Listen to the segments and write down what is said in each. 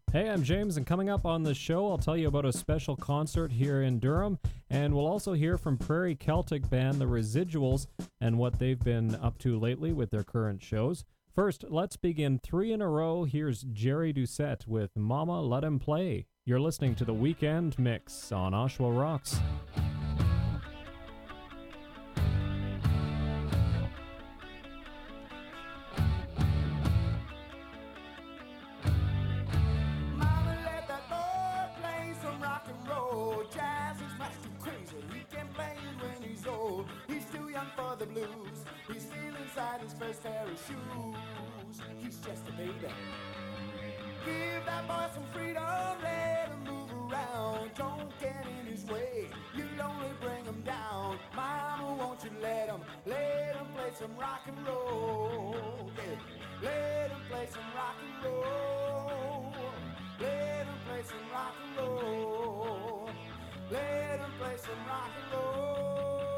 Hey, I'm James, and coming up on the show, I'll tell you about a special concert here in Durham, and we'll also hear from Prairie Celtic band The Residuals and what they've been up to lately with their current shows. First, let's begin 3 in a row. Here's Jerry Doucette with Mama Let Him Play. You're listening to The Weekend Mix on Oshawa Rocks. The blues. He's still inside his first pair of shoes. He's just a baby. Give that boy some freedom, let him move around. Don't get in his way, you'll only bring him down. Mama, won't you let him play some rock and roll. Yeah. Let him play some rock and roll. Let him play some rock and roll. Let him play some rock and roll.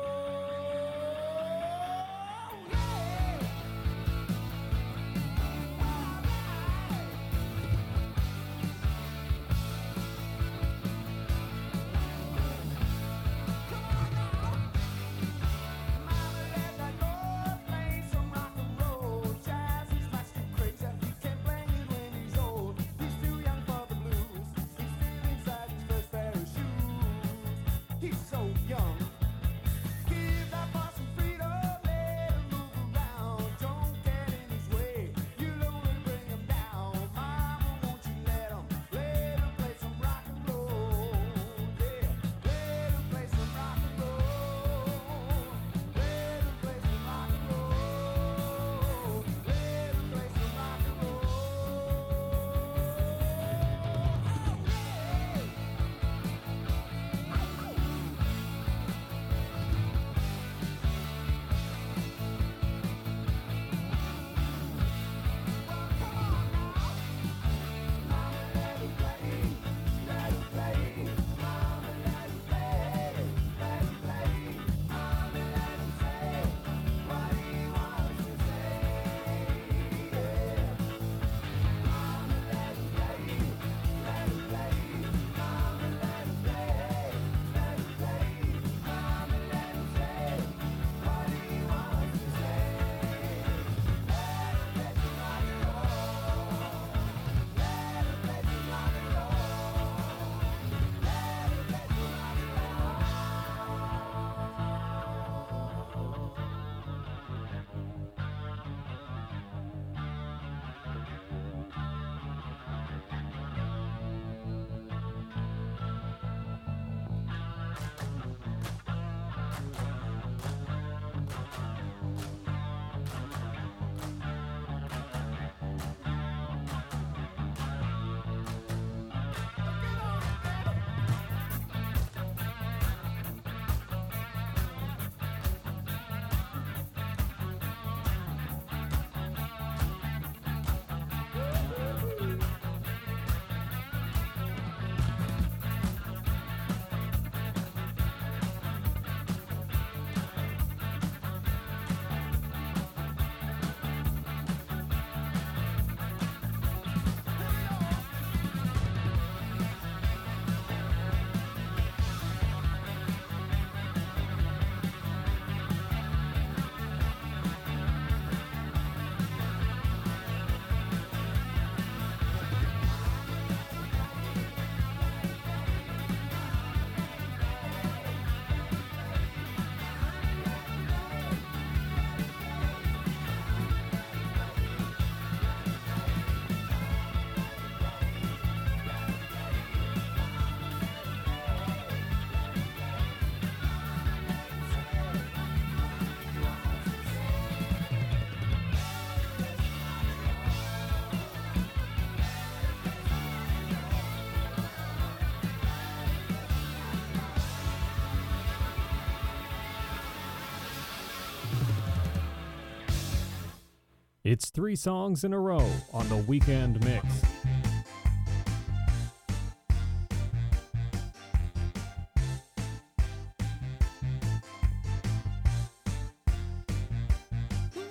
It's 3 songs in a row on the Weekend Mix.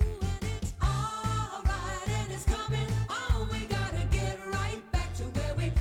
It's alright and it's coming on. We gotta get right back to where we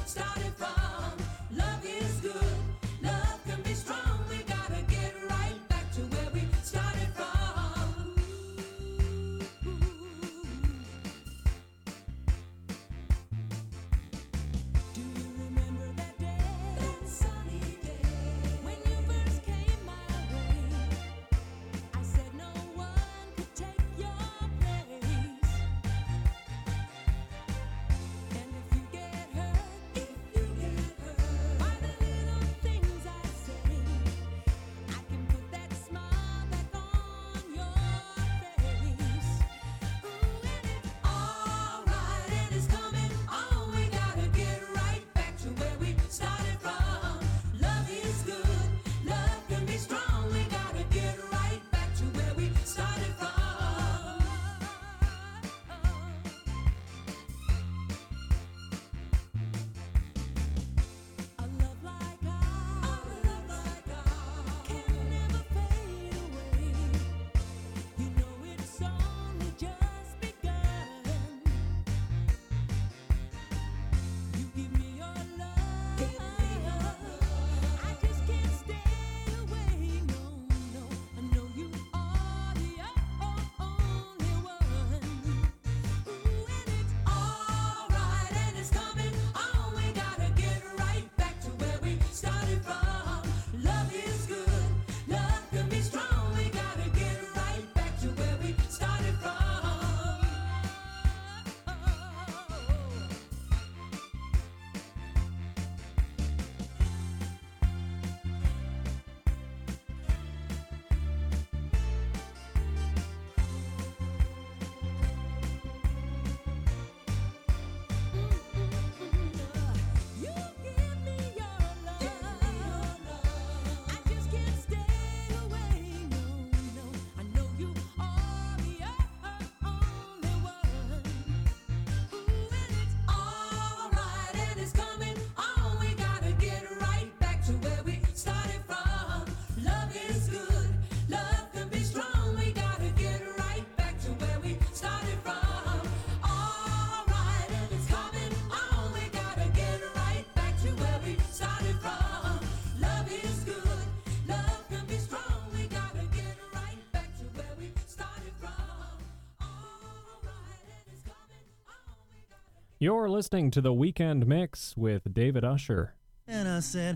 You're listening to the Weekend Mix with David Usher. And I said,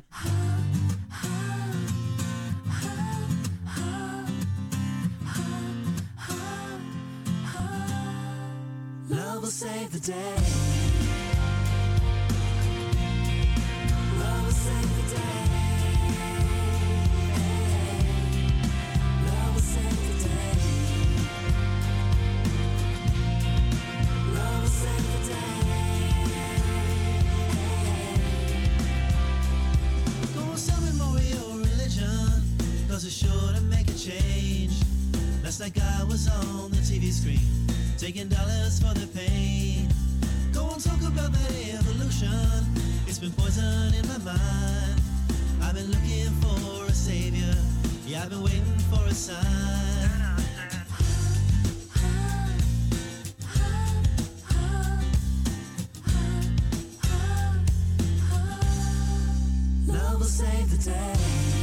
love will save the day. Love will save the day. Love will save the day. Love will save the day. Go on, tell me more of your religion, 'cause it's sure to make a change. Last night guy was on the TV screen, taking dollars for the pain. Go on, talk about that evolution. It's been poison in my mind. I've been looking for a savior. Yeah, I've been waiting for a sign. Love will save the day.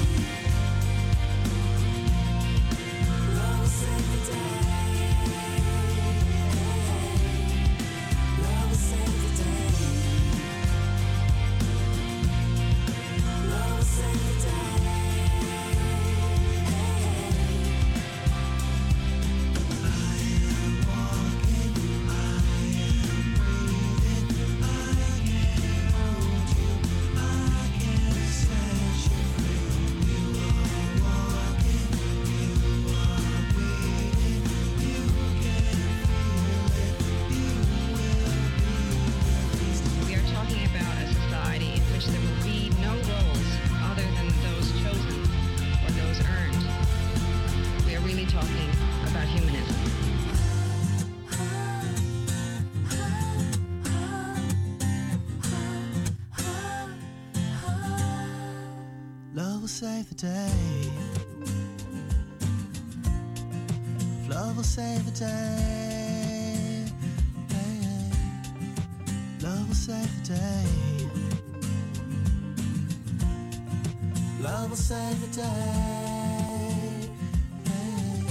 Love will save the day. Love will save the day. Love will save the day. I am walking, I am breathing, I can hold you, I can set you free. You are walking, you are breathing, you can feel it, you will be released. We are talking about a society in which there will be no roles other than those chosen or those earned. We are really talking about humanism. Love will save the day. Love will save the day. Hey, hey. Love will save the day. Love will save the day. Hey, hey.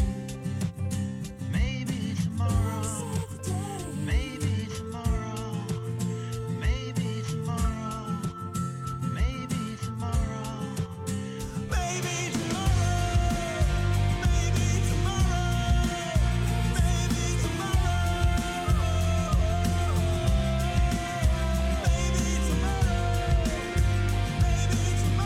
Maybe tomorrow. Maybe tomorrow. Maybe tomorrow. Maybe tomorrow. Maybe tomorrow. Maybe tomorrow. Maybe tomorrow. Maybe tomorrow. Maybe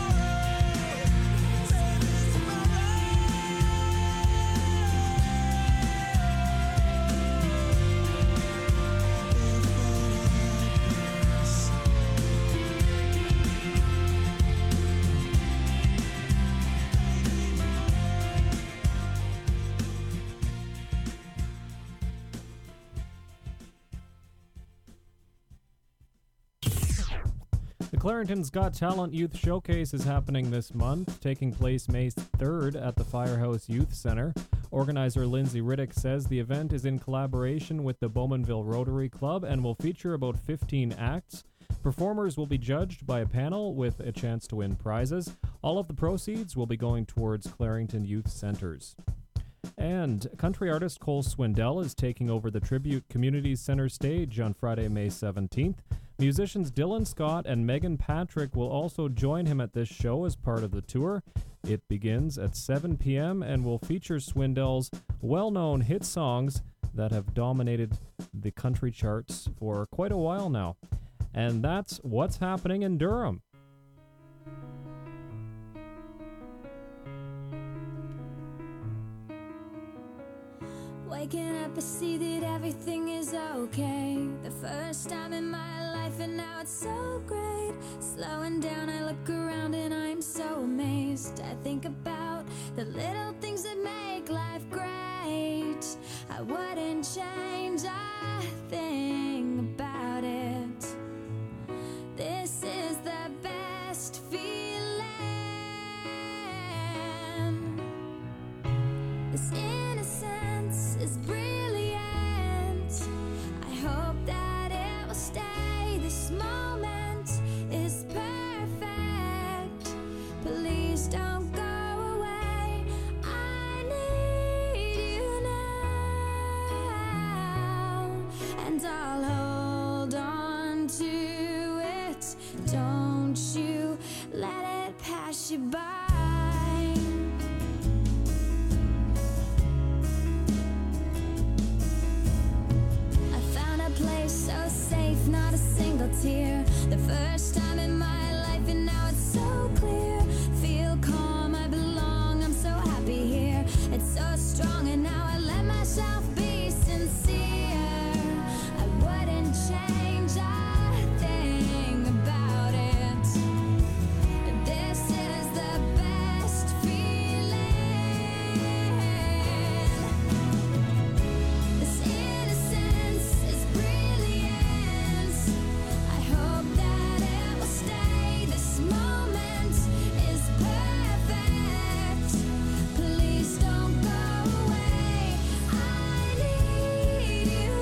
The Clarington's Got Talent Youth Showcase is happening this month, taking place May 3rd at the Firehouse Youth Center. Organizer Lindsay Riddick says the event is in collaboration with the Bowmanville Rotary Club and will feature about 15 acts. Performers will be judged by a panel with a chance to win prizes. All of the proceeds will be going towards Clarington Youth Centers. And country artist Cole Swindell is taking over the Tribute Community Center stage on Friday, May 17th. Musicians Dylan Scott and Megan Patrick will also join him at this show as part of the tour. It begins at 7 p.m. and will feature Swindell's well-known hit songs that have dominated the country charts for quite a while now. And that's what's happening in Durham. Waking up, I see that everything is okay. The first time in my life, and now it's so great. Slowing down, I look around and I'm so amazed. I think about the little things that make life great. I wouldn't change a thing about it. This is the best feeling. This innocence is brilliant. I hope that it will stay. This moment is perfect. Please don't go away. I need you now, and I'll hold on it's here. The first time in my life, and now it's so clear. Feel calm, I belong, I'm so happy here. It's so strong, and now I let myself be sincere. I wouldn't change a thing about it. This is the best feeling. This innocence is brilliant. I hope that it will stay. This moment is perfect. Please don't go away. I need you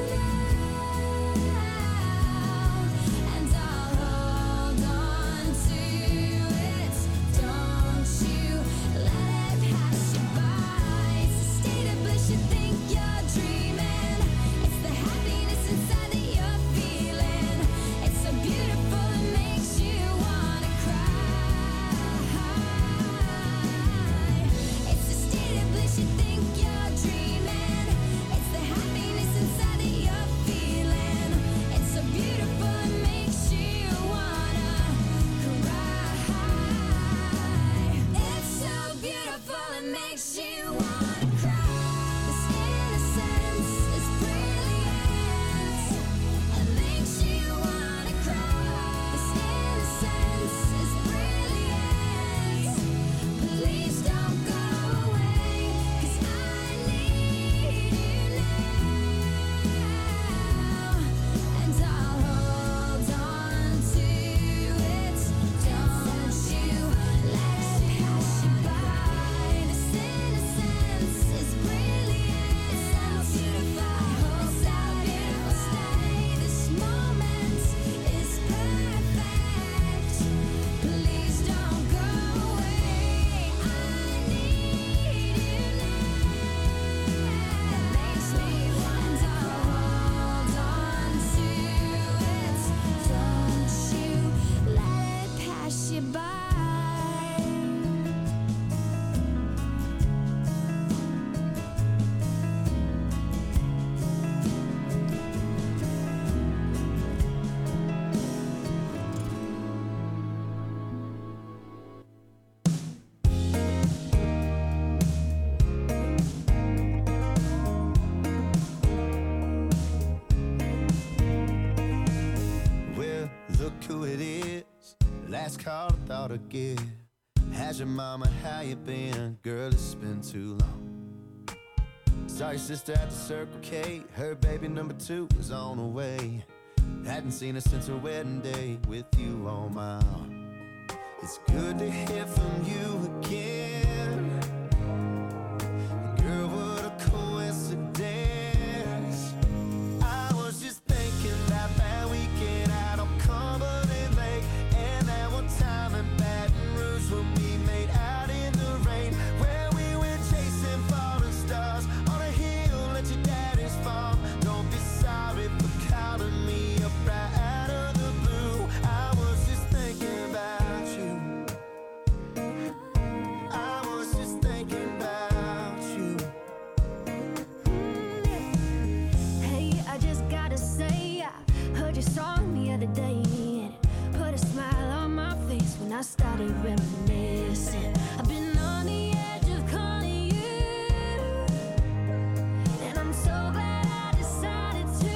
now, and I'll hold on to it. Don't you let it pass you by. It's a state of bliss, you think you're dreaming. It's the happiness inside that you're feeling. It's so beautiful, it makes you wanna cry. It's a state of bliss, you think you're dreaming. It's the happiness inside that you're feeling. It's so beautiful, it makes you wanna cry. It's so beautiful, it makes you wanna cry. This innocence is brilliant. It makes you wanna cry. This innocence is brilliant. Please don't go away, 'cause I need you now, and I'll hold on to it. Don't you let it pass you by. This innocence is brilliant. It sounds beautiful. I hope that it will stay. This moment is perfect. Please don't go away. I need you now. It makes me want to hold on to it. Don't you let it pass you by. Well, look who it is. Last call I thought I'd give. How's your mama? How you been? Girl, it's been too long. Saw your sister at the Circle K. Her baby number 2 was on the way. Hadn't seen her since her wedding day with you on my arm. It's good to hear from you again. Girl, what a coincidence. I was just thinking about that weekend out on Cumberland Lake, and that one time in Baton Rouge when we made out in the rain, where we went chasing falling stars on a hill at your daddy's farm. Don't be sorry for calling me up right out of the blue. I was just thinking about you. I was just thinking about you. Hey, I just gotta say, I heard your song the other day, and it put a smile on my face when I started reminiscing. I've been on the edge of calling you, and I'm so glad I decided to.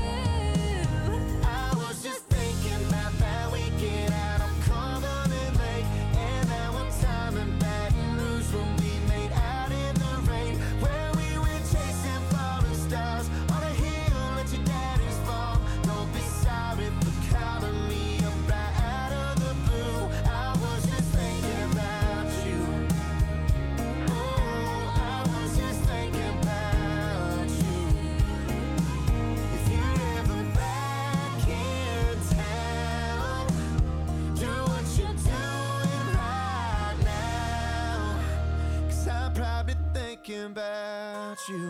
I was just thinking about that weekend out on Cumberland Lake, and that one time in Baton Rouge when we made out in the rain, where we went chasing falling stars on a hill at your daddy's farm. Don't be sorry for calling me up right out of the blue. I was just thinking about you. Oh, I was just thinking about you. If you're ever back in town, do what you're doing right now, 'cause I'm probably thinking about you.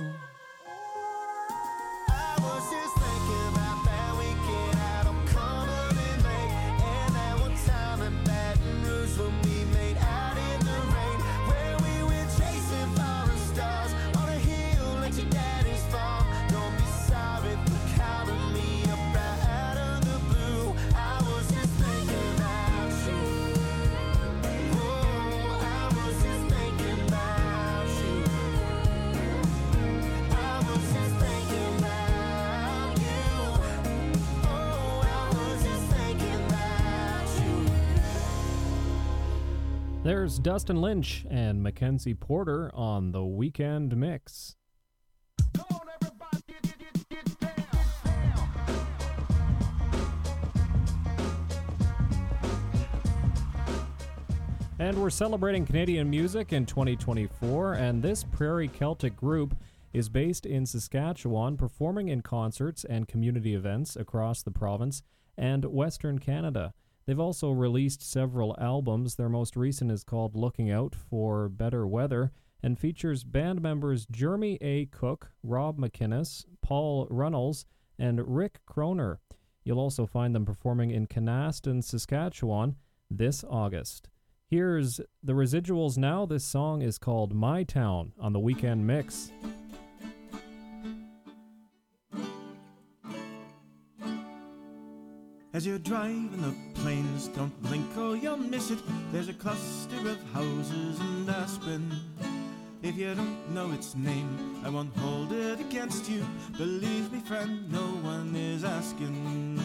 I was just thinking about that weekend out on Cumberland Lake, and that one time in Baton Rouge when we made out in the rain, where we went chasing falling stars on a hill at your daddy's farm. Don't be sorry for calling me up right out of the blue. I There's Dustin Lynch and Mackenzie Porter on the Weekend Mix. And we're celebrating Canadian music in 2024, and this Prairie Celtic group is based in Saskatchewan, performing in concerts and community events across the province and Western Canada. They've also released several albums. Their most recent is called Looking Out for Better Weather and features band members Jeremy A. Cook, Rob McInnes, Paul Runnels, and Rick Kroner. You'll also find them performing in Canaston, Saskatchewan this August. Here's the Residuals now. This song is called My Town on the Weekend Mix. As you're driving the plains, don't blink or you'll miss it. There's a cluster of houses in Aspen. If you don't know its name, I won't hold it against you. Believe me, friend, no one is asking.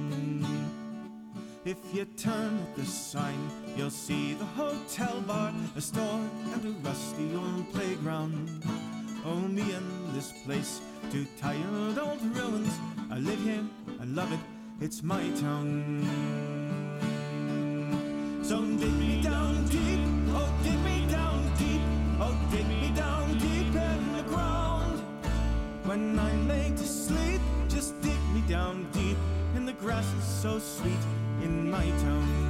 If you turn at the sign, you'll see the hotel bar, a store and a rusty old playground. Oh, me and this place, two tired old ruins. I live here, I love it. It's my town. So dig me down deep, oh dig me down deep, oh dig me down deep in the ground. When I'm laid to sleep, just dig me down deep, and the grass is so sweet in my town.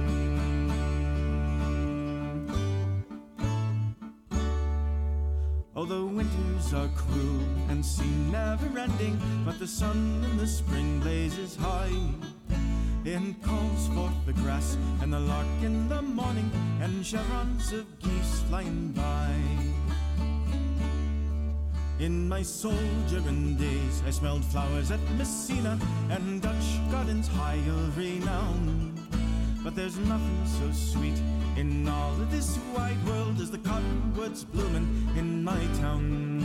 Although winters are cruel and seem never-ending, but the sun in the spring blazes high. It calls forth the grass and the lark in the morning, and chevrons of geese flying by. In my soldiering days, I smelled flowers at Messina and Dutch gardens high of renown. But there's nothing so sweet in all of this wide world as the cottonwoods blooming in my town.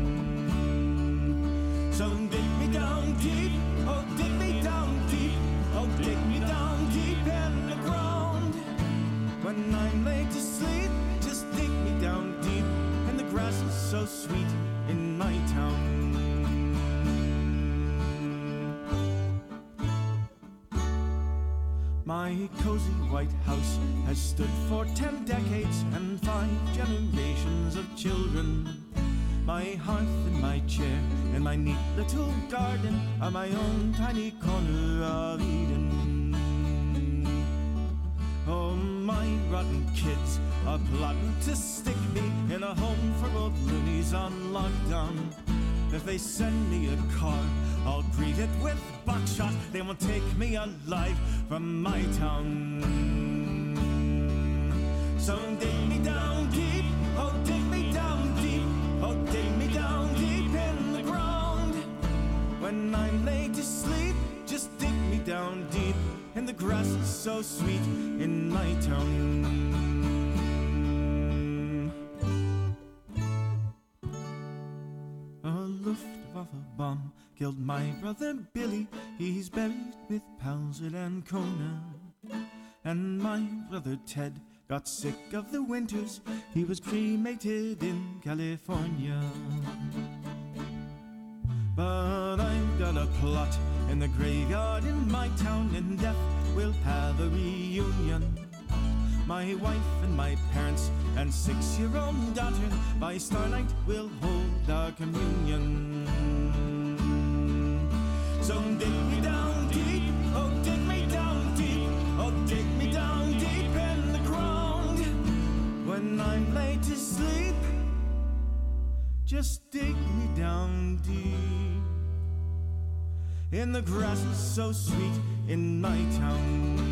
So dig me down deep, oh dig me down deep, oh dig me down deep in the ground. When I'm laid to sleep, just dig me down deep, and the grass is so sweet in my town. My cozy white house has stood for 10 decades and 5 generations of children. My hearth and my chair and my neat little garden are my own tiny corner of Eden. Oh, my rotten kids are plotting to stick me in a home for old loonies on lockdown. If they send me a car, I'll greet it with buckshot. They won't take me alive from my town. So dig me down deep, oh dig me down deep, oh dig me down deep in the ground. When I'm laid to sleep, just dig me down deep, and the grass is so sweet in my town. A bomb killed my brother Billy. He's buried with pals at Ancona. And my brother Ted got sick of the winters. He was cremated in California. But I've got a plot in the graveyard in my town, and death will have a reunion. My wife and my parents and 6-year-old daughter by starlight will hold our communion. So dig me down deep, oh dig me down deep, oh dig me down deep in the ground. When I'm laid to sleep, just dig me down deep, and the grass is so sweet in my town.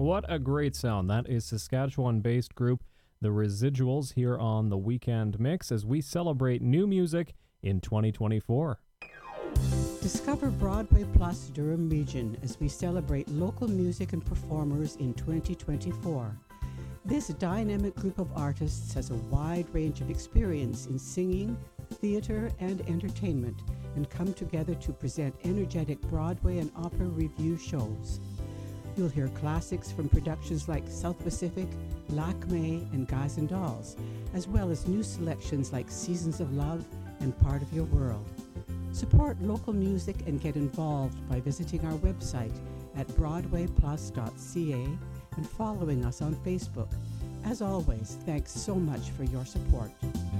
what a great sound. That is Saskatchewan-based group The Residuals here on the Weekend Mix as we celebrate new music in 2024. Discover Broadway Plus Durham Region as we celebrate local music and performers in 2024. This dynamic group of artists has a wide range of experience in singing, theater, and entertainment, and come together to present energetic Broadway and opera review shows. You'll hear classics from productions like South Pacific, Lakme, and Guys and Dolls, as well as new selections like Seasons of Love and Part of Your World. Support local music and get involved by visiting our website at broadwayplus.ca and following us on Facebook. As always, thanks so much for your support.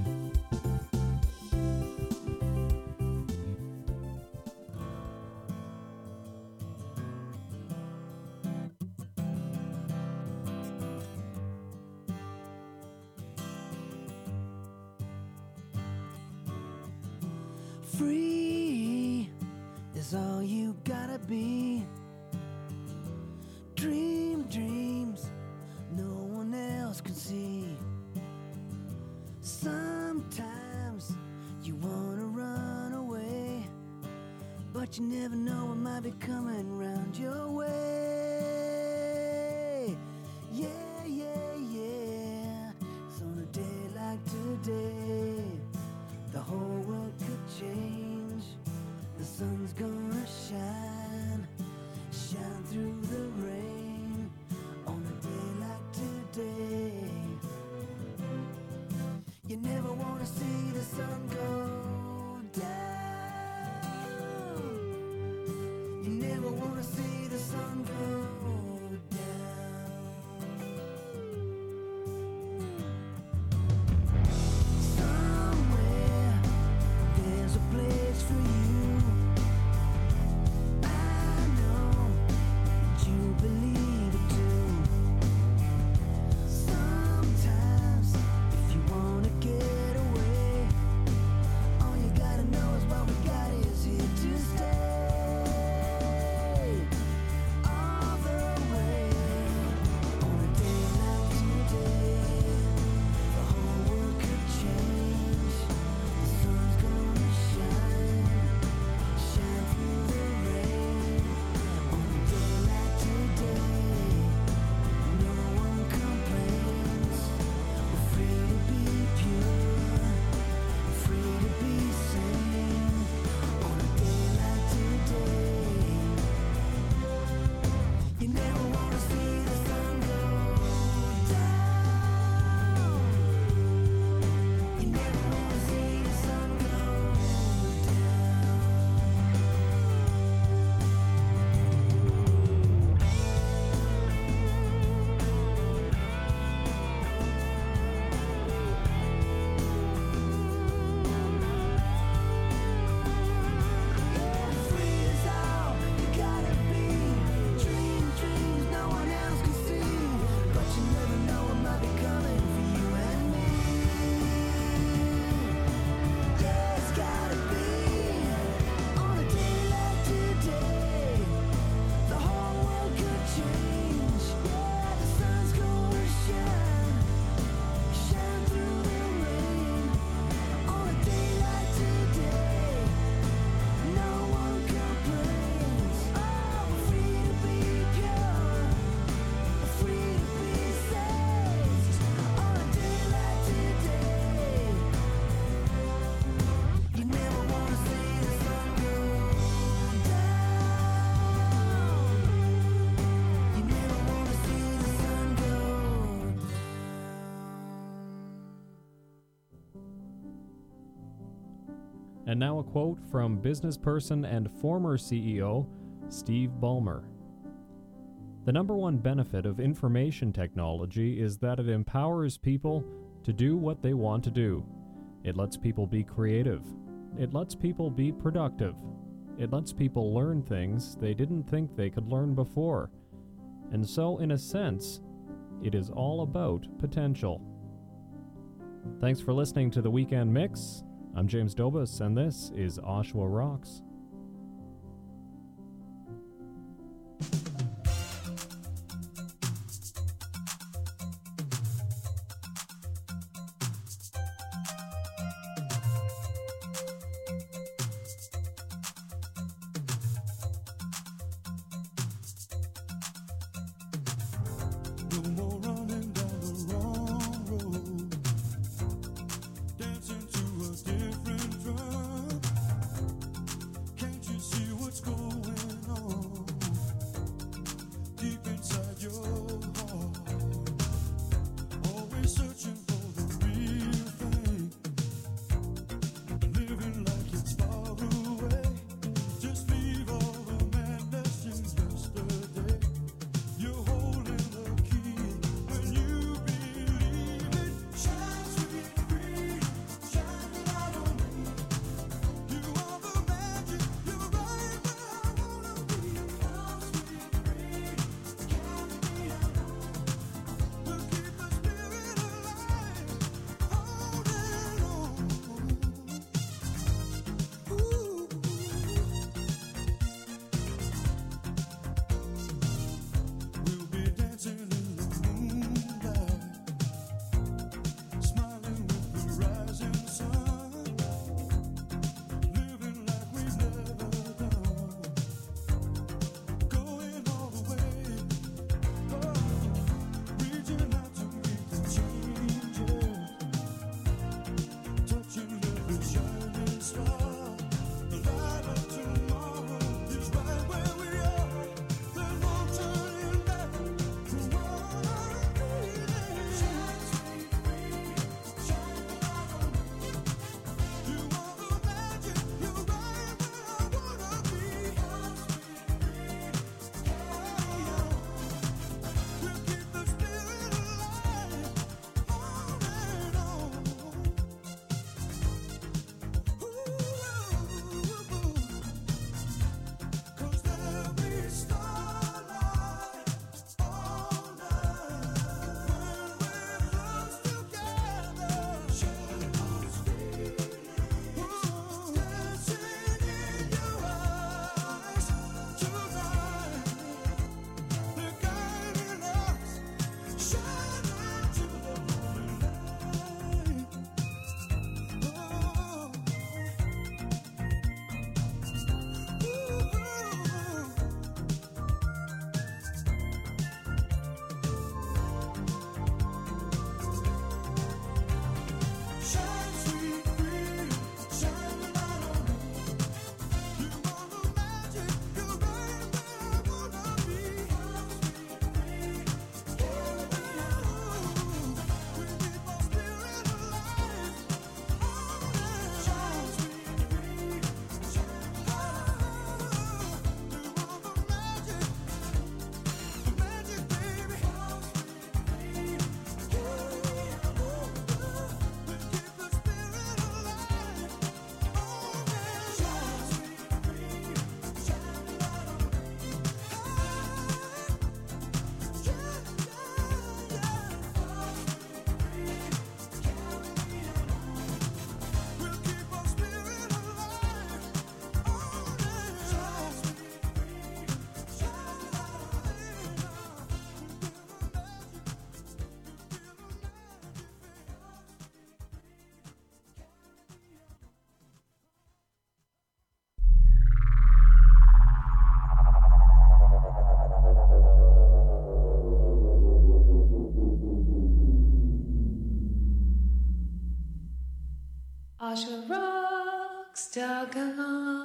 Free is all you gotta be. Dream dreams no one else can see. Sometimes you wanna run away, but you never know what might be coming round your way. Yeah, yeah, yeah. So on a day like today, the whole world could change. The sun's gonna shine, shine through the rain. On a day like today, you never wanna see the sun go down. You never wanna see the sun go down. Somewhere there's a place for you. I know that you believe it too. Sometimes if you wanna get away, all you gotta know is what we got is here to stay. All the way. On a day like today, the whole world could change. The sun's gonna shine, shine through the rain. On a day like today, no one complains. We're free to be pure, free to be sane. On a day like today, you never wanna see the sun go down. You never wanna see the sun go down. Free is all you gotta be. Dream dreams no one else can see, but you never know what might be coming for you and me. Yeah, it's gotta be on a day like today. The whole world could change. Yeah, the sun's gonna shine, shine through the rain. On a day like today, no one complains. Oh, we're free to be pure, free to be saved. On a day like today, you never wanna see the sun go down. You never wanna see the sun go down. And now a quote from businessperson and former CEO Steve Ballmer. The number one benefit of information technology is that it empowers people to do what they want to do. It lets people be creative. It lets people be productive. It lets people learn things they didn't think they could learn before. And so, in a sense, it is all about potential. Thanks for listening to the Weekend Mix. I'm James Dobus, and this is Oshawa Rocks. Osher rocks, doggone.